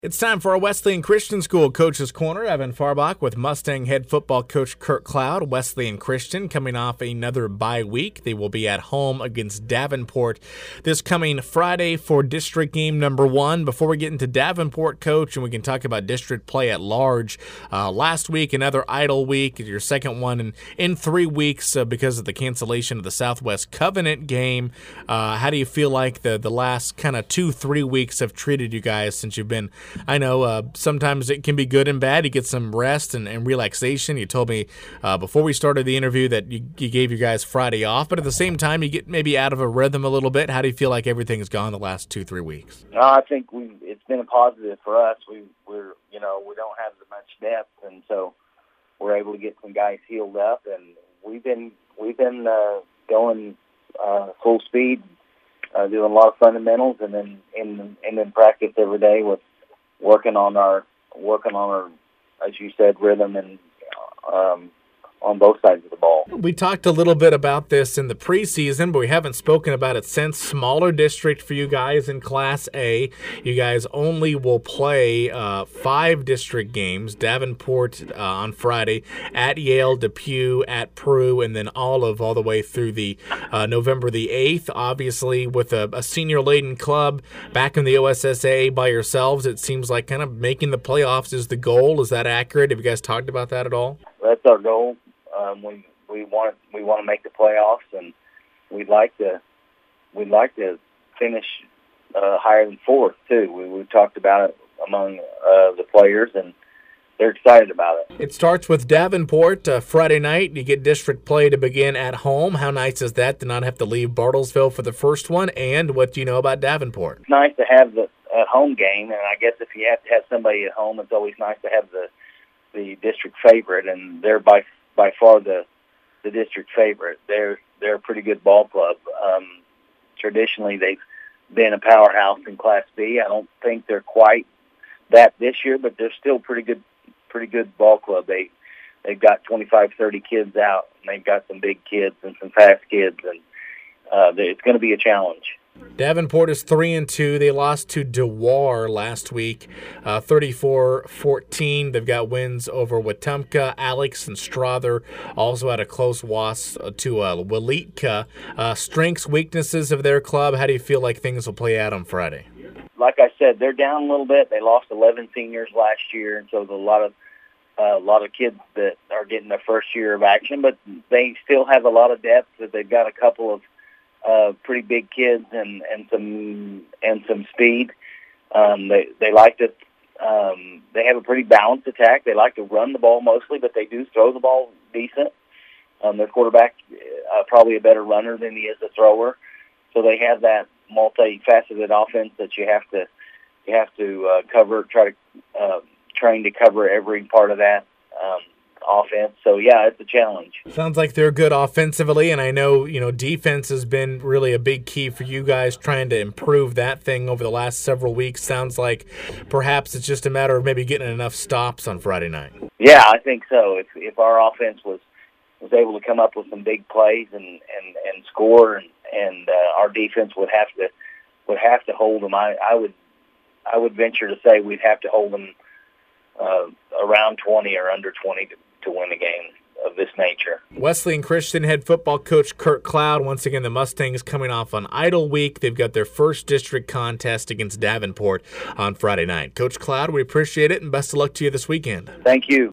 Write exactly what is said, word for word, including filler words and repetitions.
It's time for our Wesleyan Christian School Coach's Corner. Evan Farbach with Mustang head football coach Kurt Cloud. Wesleyan Christian coming off another bye week. They will be at home against Davenport this coming Friday for district game number one. Before we get into Davenport, Coach, and we can talk about district play at large, uh, last week, another idle week, your second one in, in three weeks uh, because of the cancellation of the Southwest Covenant game. Uh, how do you feel like the, the last kind of two, three weeks have treated you guys since you've been I know uh, sometimes it can be good and bad. You get some rest and, and relaxation. You told me uh, before we started the interview that you, you gave you guys Friday off, but at the same time, you get maybe out of a rhythm a little bit. How do you feel like everything has gone the last two, three weeks? No, I think we it's been a positive for us. We, we're you know we don't have much depth, and so we're able to get some guys healed up, and we've been we've been uh, going uh, full speed, uh, doing a lot of fundamentals, and then in and in practice every day with. Working on our, working on our, as you said, rhythm and um, on both sides of the ball. We talked a little bit about this in the preseason, but we haven't spoken about it since. Smaller district for you guys in Class A. You guys only will play uh, five district games. Davenport uh, on Friday, at Yale, Depew, at Prue, and then Olive all the way through the uh, November the eighth. Obviously, with a, a senior-laden club back in the O S S A by yourselves, it seems like kind of making the playoffs is the goal. Is that accurate? Have you guys talked about that at all? That's our goal. Um, we we want we want to make the playoffs, and we'd like to we'd like to finish uh, higher than fourth too. We we talked about it among uh, the players, and they're excited about it. It starts with Davenport uh, Friday night. You get district play to begin at home. How nice is that to not have to leave Bartlesville for the first one? And what do you know about Davenport? It's nice to have the at home game, and I guess if you have to have somebody at home, it's always nice to have the the district favorite, and they're by by far the the district favorite. They're they're a pretty good ball club. Um, traditionally, they've been a powerhouse in Class B. I don't think they're quite that this year, but they're still pretty good pretty good ball club. They they've got twenty-five, thirty kids out, and they've got some big kids and some fast kids, and uh, it's going to be a challenge. Davenport is three and two. They lost to Dewar last week, uh, thirty-four fourteen. They've got wins over Wetumpka, Alex, and Strother. Also had a close loss to uh, Waleetka. Uh, strengths, weaknesses of their club. How do you feel like things will play out on Friday? Like I said, they're down a little bit. They lost eleven seniors last year, and so there's a lot of uh, a lot of kids that are getting their first year of action. But they still have a lot of depth. That they've got a couple of Uh, pretty big kids and, and some and some speed. Um, they they like to um, they have a pretty balanced attack. They like to run the ball mostly, but they do throw the ball decent. Um, their quarterback uh, probably a better runner than he is a thrower, so they have that multifaceted offense that you have to you have to uh, cover. Try to uh, train to cover every part of that. Um, offense. So, yeah, it's a challenge. Sounds like they're good offensively, and I know, you know, defense has been really a big key for you guys trying to improve that thing over the last several weeks. Sounds like perhaps it's just a matter of maybe getting enough stops on Friday night. Yeah, I think so. If if our offense was was able to come up with some big plays and, and, and score, and, and uh, our defense would have to would have to hold them, I, I would I would venture to say we'd have to hold them uh, around twenty or under twenty to to win a game of this nature. Wesleyan Christian head football coach Kurt Cloud. Once again, the Mustangs coming off an idle week. They've got their first district contest against Davenport on Friday night. Coach Cloud, we appreciate it, and best of luck to you this weekend. Thank you.